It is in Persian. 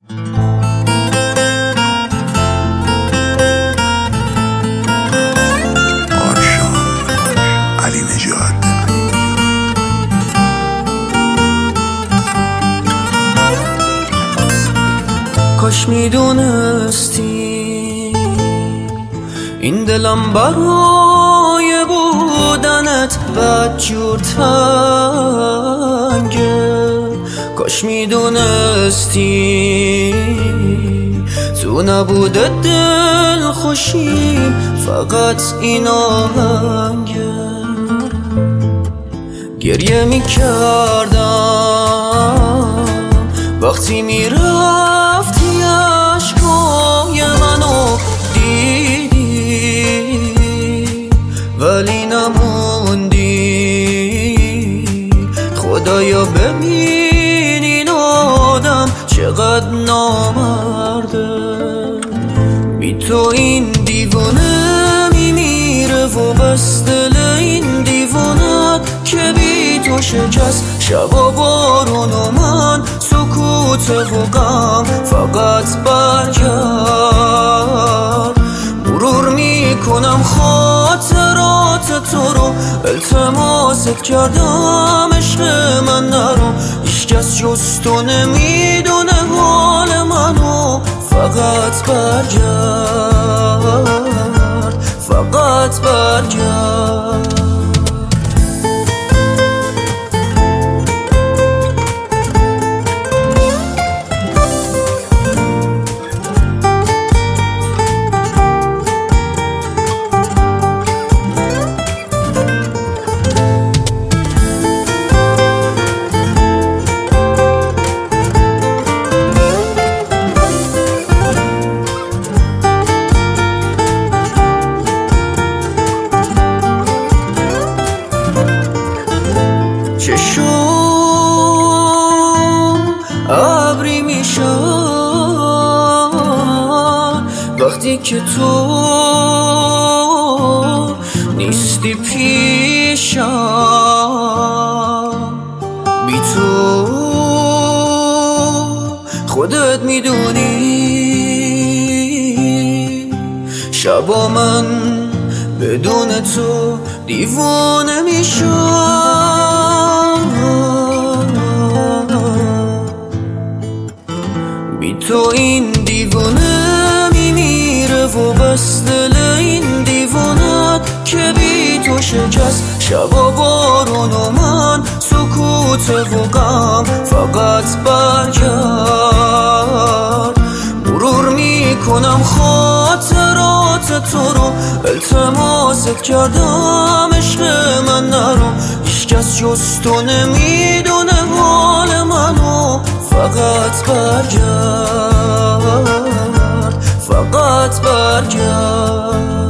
کاش میدونستی این دلم برای بودنت بدجور تنگه. کاش میدونستی تو نبود دل خوشیم فقط این آهنگه. گریه میکردم وقتی میرفتی عشقای منو دیدی ولی نموندی. خدایا ببین این آدم چقدر نامرده. بی تو این دیوانه میمیره و بس دل این دیوانه که بی تو شکست شبا بارون و من سکوت و غم. فقط برگرد مرور میکنم خاطرات تو رو. التماست کردم عشق من نرو. هیچکس جز تو نمیدونه حال منو. فقط برگرد فقط برگرد. چشم ابری میشن وقتی که تو نیستی پیشم. بی تو خودت میدونی شبا من بدون تو دیوانه میشم. بی تو این دیوانه میمیره و بس دل این دیوانه که بی تو شکست شبا بارون و من سکوت و غم. فقط برگرد مرور میکنم خاطرات تو رو. التماست کردم عشق من نرو. هیچکس جز تو نمیدونه حال منو. فقط برگرد فقط برگرد.